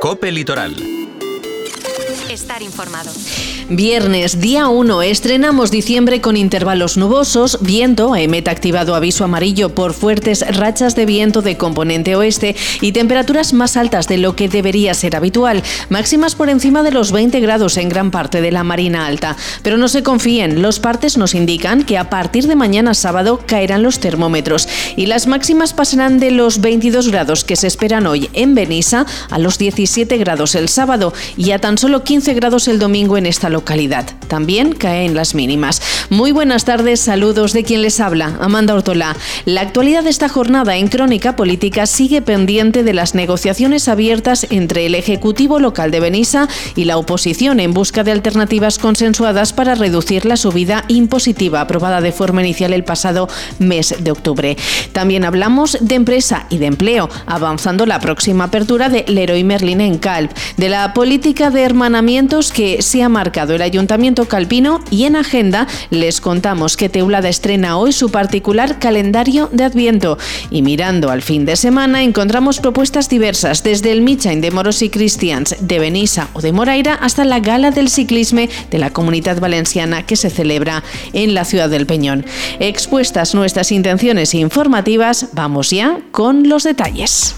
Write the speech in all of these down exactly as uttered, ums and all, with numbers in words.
COPE Litoral. Estar informado. Viernes, día uno, estrenamos diciembre con intervalos nubosos, viento, EMET activado aviso amarillo por fuertes rachas de viento de componente oeste y temperaturas más altas de lo que debería ser habitual, máximas por encima de los veinte grados en gran parte de la Marina Alta. Pero no se confíen, los partes nos indican que a partir de mañana sábado caerán los termómetros y las máximas pasarán de los veintidós grados que se esperan hoy en Benissa a los diecisiete grados el sábado y a tan solo quince grados el domingo en esta localidad. También caen las mínimas. Muy buenas tardes, saludos de quien les habla, Amanda Ortolá. La actualidad de esta jornada en Crónica Política sigue pendiente de las negociaciones abiertas entre el Ejecutivo local de Benissa y la oposición en busca de alternativas consensuadas para reducir la subida impositiva aprobada de forma inicial el pasado mes de octubre. También hablamos de empresa y de empleo, avanzando la próxima apertura de Leroy Merlin en Calp, de la política de hermanamientos que se ha marcado el Ayuntamiento calpino y en agenda les contamos que Teulada estrena hoy su particular calendario de Adviento y mirando al fin de semana encontramos propuestas diversas desde el Mitjany de Moros y Cristians de Benissa o de Moraira hasta la Gala del Ciclisme de la Comunitat Valenciana que se celebra en la ciudad del Peñón. Expuestas nuestras intenciones informativas, vamos ya con los detalles.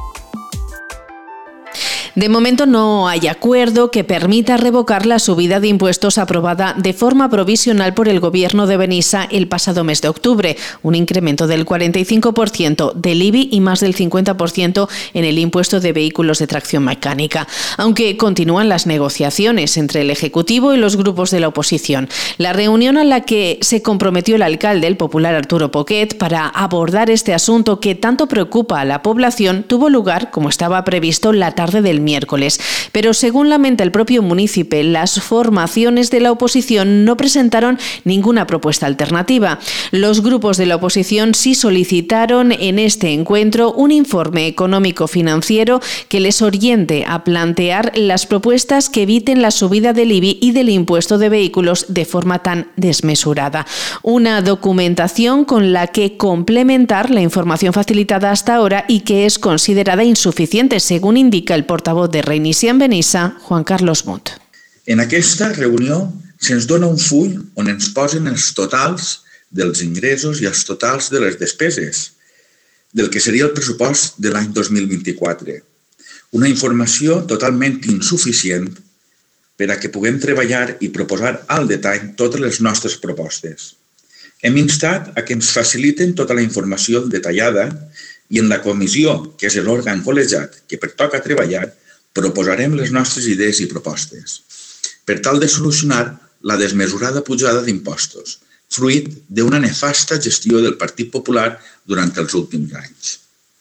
De momento no hay acuerdo que permita revocar la subida de impuestos aprobada de forma provisional por el Gobierno de Benissa el pasado mes de octubre, un incremento del cuarenta y cinco por ciento del I B I y más del cincuenta por ciento en el impuesto de vehículos de tracción mecánica, aunque continúan las negociaciones entre el Ejecutivo y los grupos de la oposición. La reunión a la que se comprometió el alcalde, el popular Arturo Poquet, para abordar este asunto que tanto preocupa a la población tuvo lugar, como estaba previsto, la tarde del miércoles. Pero según lamenta el propio municipio, las formaciones de la oposición no presentaron ninguna propuesta alternativa. Los grupos de la oposición sí solicitaron en este encuentro un informe económico-financiero que les oriente a plantear las propuestas que eviten la subida del I B I y del impuesto de vehículos de forma tan desmesurada. Una documentación con la que complementar la información facilitada hasta ahora y que es considerada insuficiente, según indica el portavoz de Reinicia en Benissa, Juan Carlos Munt. En aquesta reunió se'ns dona un full on ens posen els totals dels ingressos i els totals de les despeses del que seria el pressupost de l'any dos mil vint-i-quatre. Una informació totalment insuficient per a que puguem treballar i proposar al detall totes les nostres propostes. Hem instat a que ens faciliten tota la informació detallada i en la comissió, que és l'òrgan col·legiat que pertoca treballar, proposarem les nostres idees i propostes per tal de solucionar la desmesurada pujada d'impostos, fruit d'una nefasta gestió del Partit Popular durant els últims anys.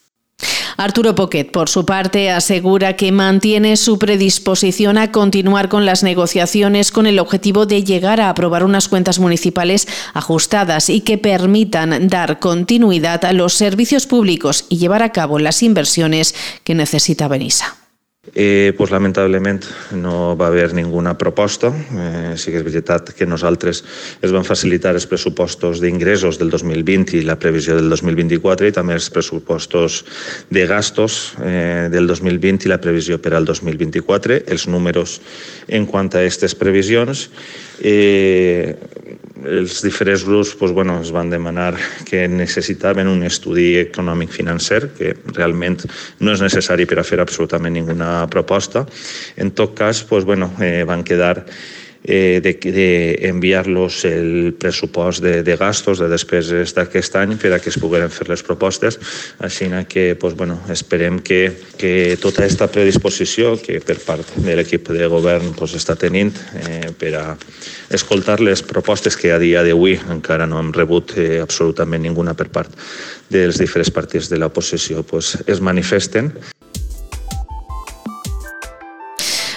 Arturo Poquet, por su parte, asegura que mantiene su predisposición a continuar con las negociaciones con el objetivo de llegar a aprobar unas cuentas municipales ajustadas y que permitan dar continuidad a los servicios públicos y llevar a cabo las inversiones que necesita Benissa. Eh, pues, lamentablement no va haver ninguna proposta. Eh, sí que és veritat que nosaltres es van facilitar els pressupostos d'ingressos del dos mil vint i la previsió del dos mil vint-i-quatre i també els pressupostos de gastos eh, del dos mil vint i la previsió per al dos mil vint-i-quatre. Els números en quant a aquestes previsions, eh, els diferents grups pues, bueno, es van demanar que necessitaven un estudi econòmic financer que realment no és necessari per a fer absolutament ninguna proposta. En tot cas, pues, bueno, eh, van quedar eh, de, de enviar-los el pressupost de, de gastos, de despeses d'aquest any per a que es pogueren fer les propostes. Així que pues, bueno, esperem que, que tota aquesta predisposició que per part de l'equip de govern pues, està tenint eh, per a escoltar les propostes que a dia d'avui encara no hem rebut eh, absolutament ninguna per part dels diferents partits de l'oposició, pues, es manifesten.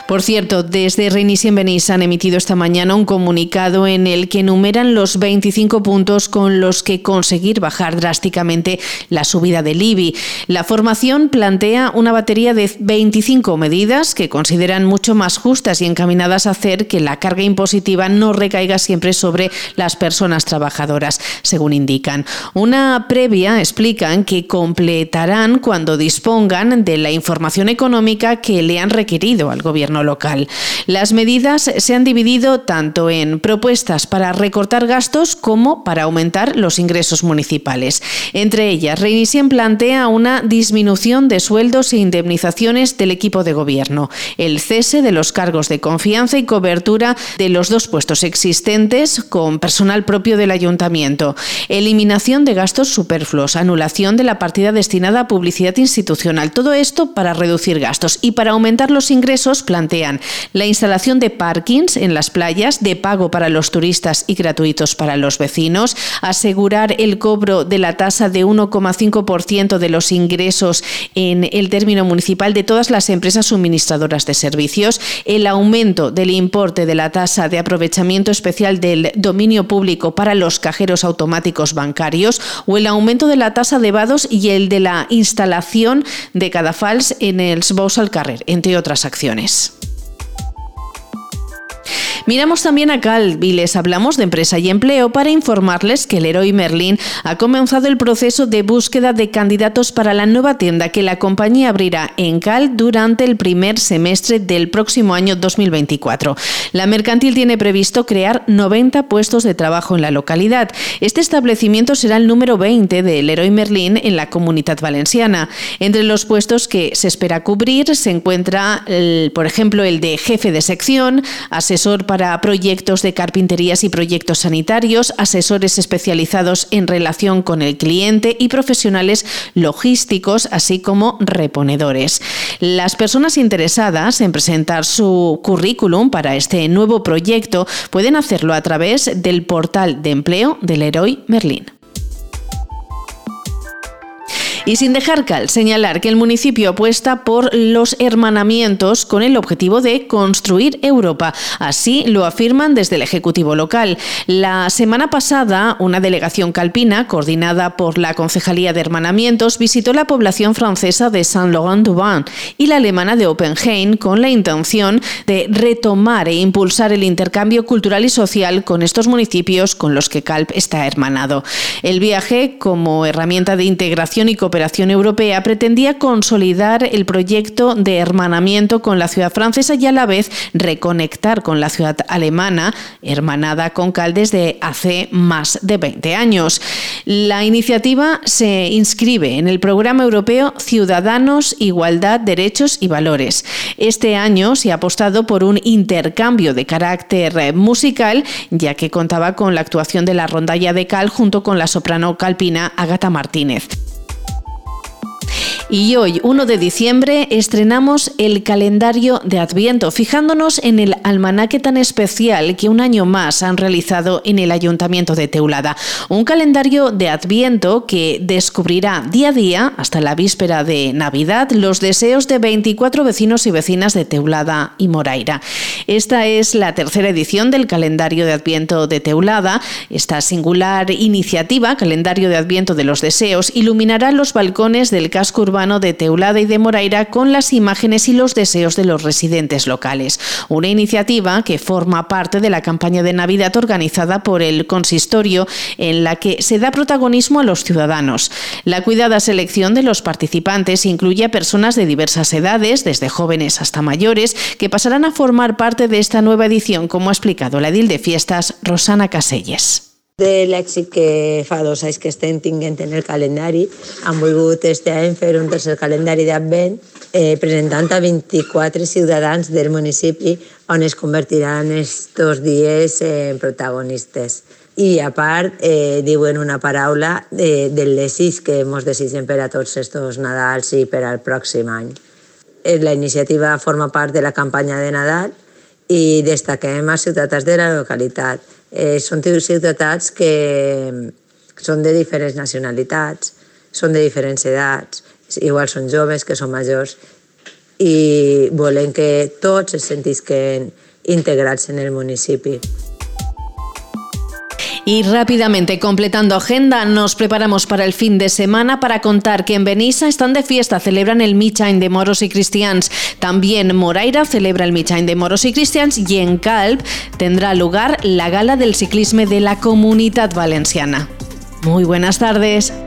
Por cierto, desde Reinicien Benís han emitido esta mañana un comunicado en el que enumeran los veinticinco puntos con los que conseguir bajar drásticamente la subida del I B I. La formación plantea una batería de veinticinco medidas que consideran mucho más justas y encaminadas a hacer que la carga impositiva no recaiga siempre sobre las personas trabajadoras, según indican. Una previa explican que completarán cuando dispongan de la información económica que le han requerido al gobierno local. Las medidas se han dividido tanto en propuestas para recortar gastos como para aumentar los ingresos municipales. Entre ellas, Reinicien plantea una disminución de sueldos e indemnizaciones del equipo de gobierno, el cese de los cargos de confianza y cobertura de los dos puestos existentes con personal propio del ayuntamiento, eliminación de gastos superfluos, anulación de la partida destinada a publicidad institucional. Todo esto para reducir gastos y para aumentar los ingresos plantean la instalación de parkings en las playas de pago para los turistas y gratuitos para los vecinos, asegurar el cobro de la tasa de uno coma cinco por ciento de los ingresos en el término municipal de todas las empresas suministradoras de servicios, el aumento del importe de la tasa de aprovechamiento especial del dominio público para los cajeros automáticos bancarios o el aumento de la tasa de vados y el de la instalación de cadafals en els bous al carrer, entre otras acciones. Miramos también a Calp y les hablamos de empresa y empleo para informarles que Leroy Merlin ha comenzado el proceso de búsqueda de candidatos para la nueva tienda que la compañía abrirá en Calp durante el primer semestre del próximo año dos mil veinticuatro. La mercantil tiene previsto crear noventa puestos de trabajo en la localidad. Este establecimiento será el número veinte de Leroy Merlin en la Comunitat Valenciana. Entre los puestos que se espera cubrir se encuentra, el, por ejemplo, el de jefe de sección, asesor para para proyectos de carpinterías y proyectos sanitarios, asesores especializados en relación con el cliente y profesionales logísticos, así como reponedores. Las personas interesadas en presentar su currículum para este nuevo proyecto pueden hacerlo a través del portal de empleo de Leroy Merlin. Y sin dejar Calp, señalar que el municipio apuesta por los hermanamientos con el objetivo de construir Europa. Así lo afirman desde el Ejecutivo local. La semana pasada, una delegación calpina, coordinada por la Concejalía de Hermanamientos, visitó la población francesa de Saint-Laurent-du-Bain y la alemana de Oppenheim con la intención de retomar e impulsar el intercambio cultural y social con estos municipios con los que Calp está hermanado. El viaje, como herramienta de integración y cooperación Cooperación Europea, pretendía consolidar el proyecto de hermanamiento con la ciudad francesa y a la vez reconectar con la ciudad alemana, hermanada con Calp desde hace más de veinte años. La iniciativa se inscribe en el programa europeo Ciudadanos, Igualdad, Derechos y Valores. Este año se ha apostado por un intercambio de carácter musical, ya que contaba con la actuación de la Rondalla de Calp junto con la soprano calpina Ágata Martínez. Y hoy, uno de diciembre, estrenamos el calendario de Adviento, fijándonos en el almanaque tan especial que un año más han realizado en el Ayuntamiento de Teulada. Un calendario de Adviento que descubrirá día a día, hasta la víspera de Navidad, los deseos de veinticuatro vecinos y vecinas de Teulada y Moraira. Esta es la tercera edición del calendario de Adviento de Teulada. Esta singular iniciativa, Calendario de Adviento de los Deseos, iluminará los balcones del casco urbano de Teulada y de Moraira con las imágenes y los deseos de los residentes locales. Una iniciativa que forma parte de la campaña de Navidad organizada por el consistorio, en la que se da protagonismo a los ciudadanos. La cuidada selección de los participantes incluye a personas de diversas edades, desde jóvenes hasta mayores, que pasarán a formar parte de esta nueva edición, como ha explicado la edil de fiestas, Rosana Caselles. De l'èxit que fa dos anys que estem tinguent en el calendari, han volgut este any fer un tercer calendari d'Advent eh, presentant a vint-i-quatre ciutadans del municipi on es convertiran estos dies en protagonistes. I a part eh, diuen una paraula de, del desig que ens desitgen per a tots estos Nadals i per al pròxim any. La iniciativa forma part de la campanya de Nadal i destaquem a ciutadans de la localitat. Eh, són ciutats que són de diferents nacionalitats, són de diferents edats, igual són joves que són majors, i volem que tots es sentisquen integrats en el municipi. Y rápidamente, completando agenda, nos preparamos para el fin de semana para contar que en Benissa están de fiesta, celebran el Mitjany de Moros y Cristians. También Moraira celebra el Mitjany de Moros y Cristians y en Calp tendrá lugar la Gala del Ciclisme de la Comunitat Valenciana. Muy buenas tardes.